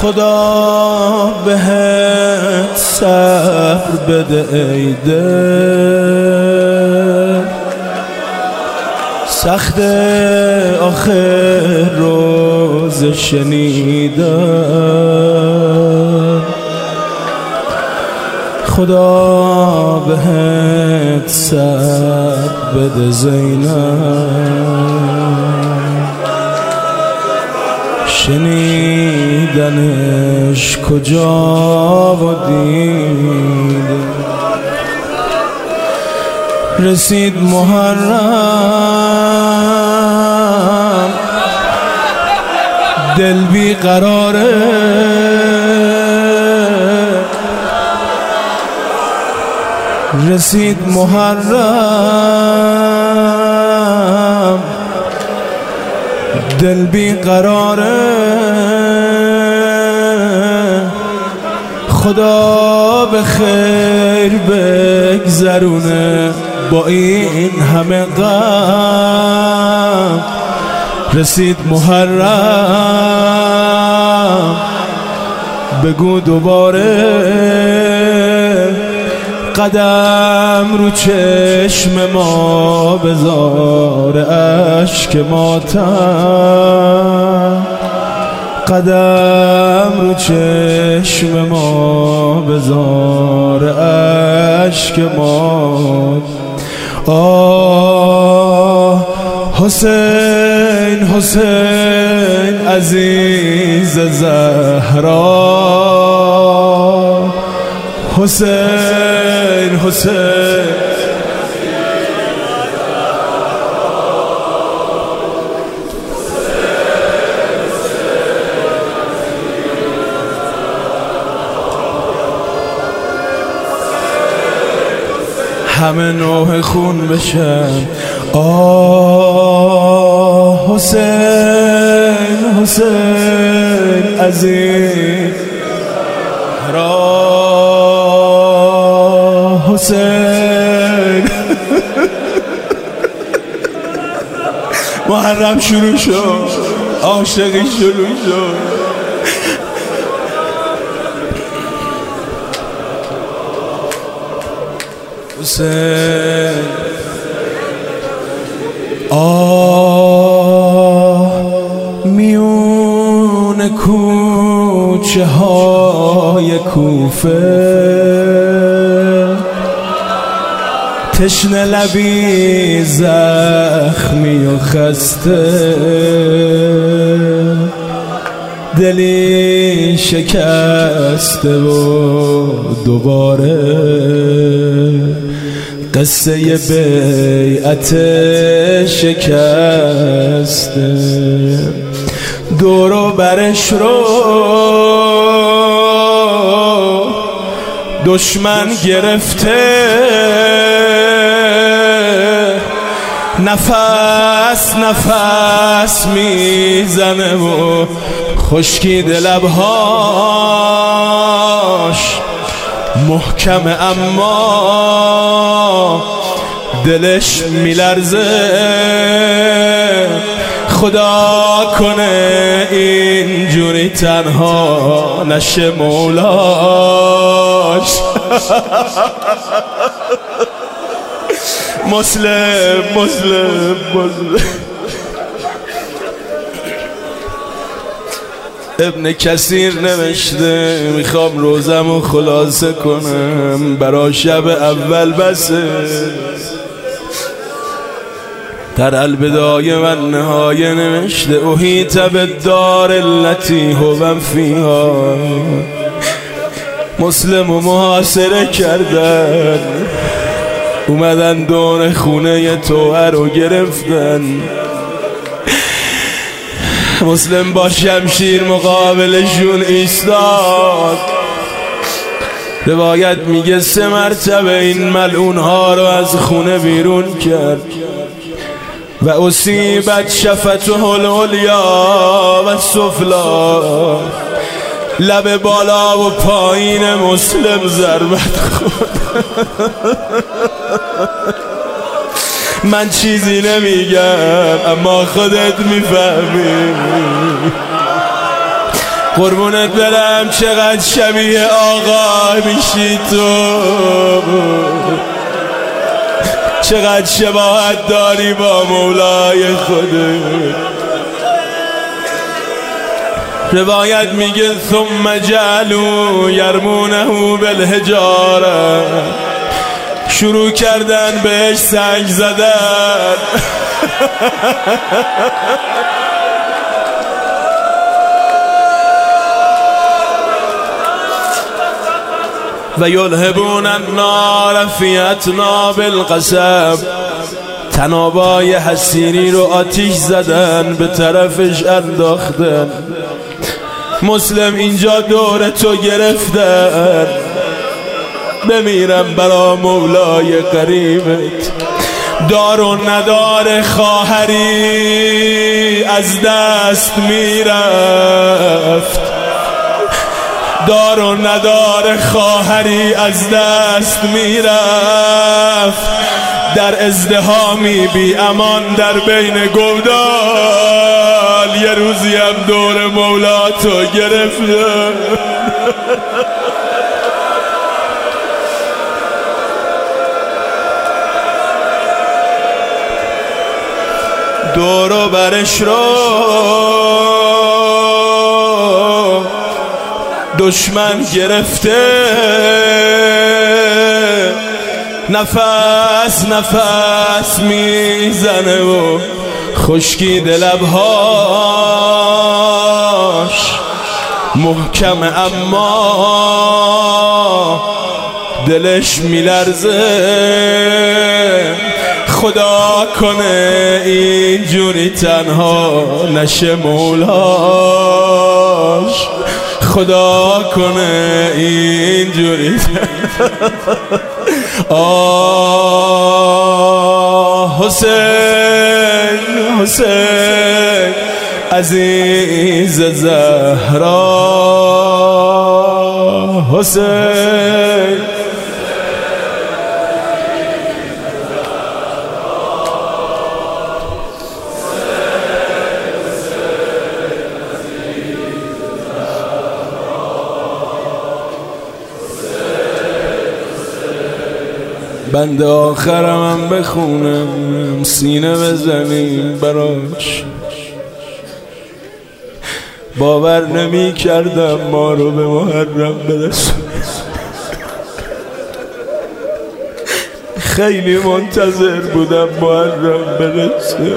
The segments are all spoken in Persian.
خدا بهت صبر بده ای دل، سخت آخر روز شنیدن. خدا بهت صبر بده زینب، شنیدنش کجا و دیده. رسید محرم دل بی قراره، رسید محرم دل بی قراره. خدا به خیر بگذرونه با این همه غم. رسید محرم بگو دوباره، قدم رو چشم ما بذار اشک ماتم، قدم رو چشم ما بذار اشک ماتم. آه حسین حسین عزیز زهرا، حسین حسین همه نوح خون بشن. آه حسین حسین عزیز را، حسین محرم شروع شد، عاشقی شروع شد. حسین میون کوچه های کوفه، تشنه لبی زخمی و خسته، دلی شکسته و دوباره قصه بیعت شکسته. دور و برش رو دشمن گرفته، نفس نفس میزنه و خشکیده لبهاش محکم اما دلش میلرزه. خدا کنه اینجوری تنها نشه مولاش. مسلم مسلم مسلم. ابن کثیر نوشته، میخوام روزمو خلاصه کنم برا شب اول بسه. در البدایه و النهایه نوشته، احیط بالدار التی هو فیها. مسلمو محاصره کردن، اومدن دور خونه طوعه رو گرفتن. مسلم با شمشیر مقابلشون ایستاد. روایت میگه 3 مرتبه این ملعون ها رو از خونه بیرون کرد. و اصیبت شفته العلیا و سفلا، لب بالا و پایین مسلم ضربت خورد. من چیزی نمیگم اما خودت میفهمی. قربونت برم چقدر شبیه آقا میشی تو، چقدر شباهت داری با مولای خودت. روایت میگه ثم جعلوا یرمونه بالحجاره، شروع کردن بهش سنگ زدن. و یلهبون النار فی اطناب القصب، تنابای حسیری رو آتیش زدن، به طرفش انداختن. مسلم اینجا دور تو گرفتن، بمیرم برا مولای قریبت. دار و ندار خواهری از دست میرفت، دار و ندار خواهری از دست میرفت. در ازدحامی بی امان در بین گودال، یه روزی هم دور مولا تو گرفتم. دورو برش رو دشمن گرفته، نفس نفس میزنه و خشکید لبهاش محکم، اما دلش میلرزه. خدا کنه اینجوری تنها نشه مولاش، خدا کنه اینجوری. آه حسین حسین عزیز زهرا، حسین بند آخرم هم بخونم، سینه بزنیم براش. باور نمی کردم ما رو به محرم برسون، خیلی منتظر بودم محرم برسه.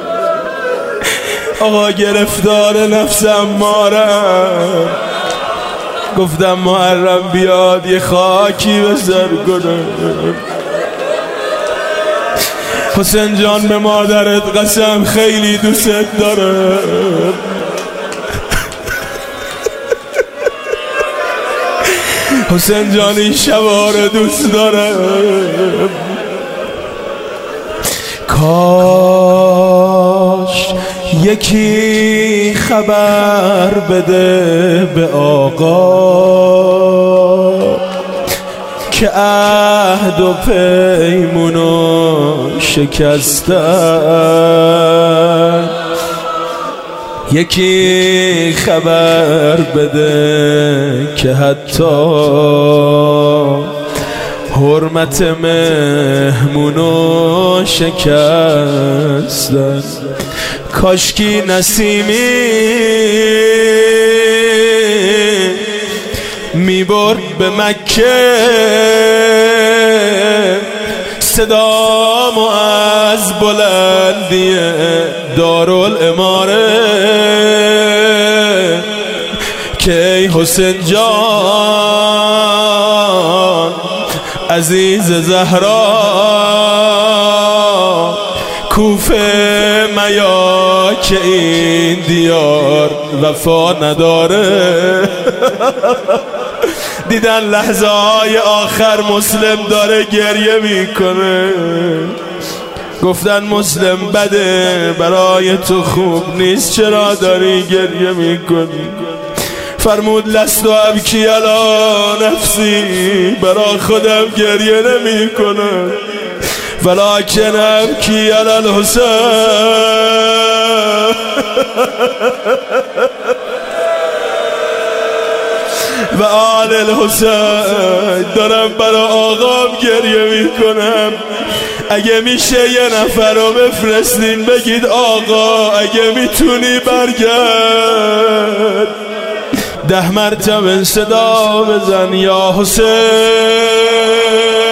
آقا گرفتار نفسم مارم، گفتم محرم بیاد یه خاکی به سر کنم. حسین جان به مادرت قسم خیلی دوست دارم، حسین جان این شبا رو دوست دارم. کاش یکی خبر بده به آقا که عهد و پیمونو شکستن. یکی خبر بده که حتی حرمت مهمونو شکستن. کاشکی نسیمی میبرد به مکه، صدامو از بلندی دارالاماره که ای حسین جان عزیز زهرا، کوفه میا که این دیار وفا نداره. دیدن لحظه های آخر مسلم داره گریه میکنه، گفتن مسلم بده برای تو خوب نیست، چرا داری گریه میکنی؟ فرمود لست و ابکی علی نفسی، برا خودم گریه نمی کنم، ولکن ابکی علی الحسین. و آل الحسین. دارم برای آقام گریه میکنم. اگه میشه یه نفر رو بفرستین بگید آقا اگه میتونی برگرد. 10 مرتبه صدا بزن یا حسین.